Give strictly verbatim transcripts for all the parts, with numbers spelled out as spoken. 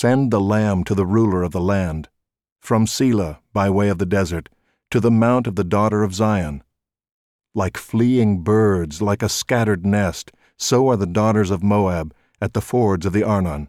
Send the lamb to the ruler of the land, from Selah by way of the desert, to the mount of the daughter of Zion. Like fleeing birds, like a scattered nest, so are the daughters of Moab at the fords of the Arnon.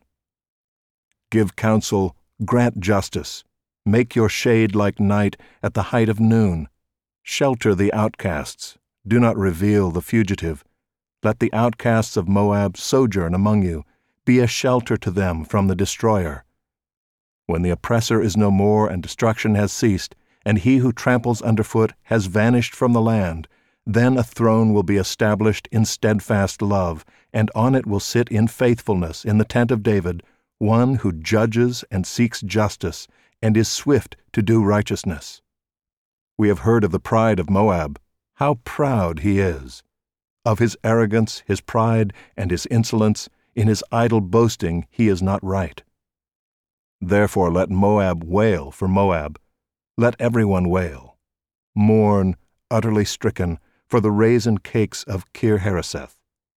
Give counsel, grant justice. Make your shade like night at the height of noon. Shelter the outcasts. Do not reveal the fugitive. Let the outcasts of Moab sojourn among you. Be a shelter to them from the destroyer. When the oppressor is no more and destruction has ceased, and he who tramples underfoot has vanished from the land, then a throne will be established in steadfast love, and on it will sit in faithfulness in the tent of David, one who judges and seeks justice, and is swift to do righteousness. We have heard of the pride of Moab, how proud he is. Of his arrogance, his pride, and his insolence, in his idle boasting he is not right. Therefore let Moab wail for Moab. Let everyone wail. Mourn, utterly stricken, for the raisin cakes of Kir-Hareseth.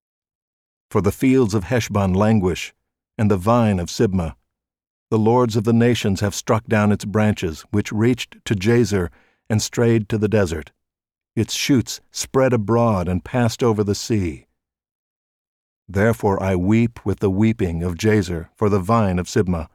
For the fields of Heshbon languish, and the vine of Sibmah. The lords of the nations have struck down its branches, which reached to Jazer and strayed to the desert. Its shoots spread abroad and passed over the sea. Therefore I weep with the weeping of Jazer for the vine of Sibmah.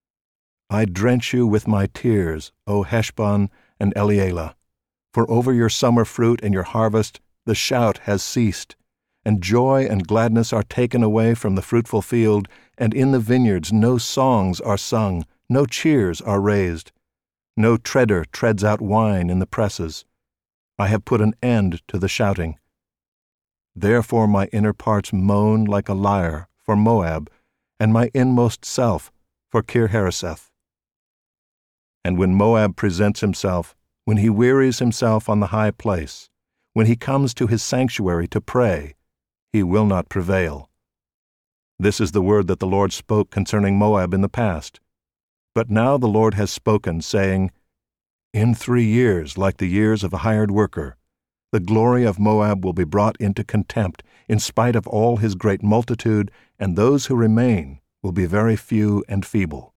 I drench you with my tears, O Heshbon and Elealeh, for over your summer fruit and your harvest the shout has ceased, and joy and gladness are taken away from the fruitful field, and in the vineyards no songs are sung, no cheers are raised. No treader treads out wine in the presses. I have put an end to the shouting. Therefore my inner parts moan like a lyre for Moab, and my inmost self for Kir-Hareseth. And when Moab presents himself, when he wearies himself on the high place, when he comes to his sanctuary to pray, he will not prevail. This is the word that the Lord spoke concerning Moab in the past. But now the Lord has spoken, saying, In three years, like the years of a hired worker, the glory of Moab will be brought into contempt in spite of all his great multitude, and those who remain will be very few and feeble.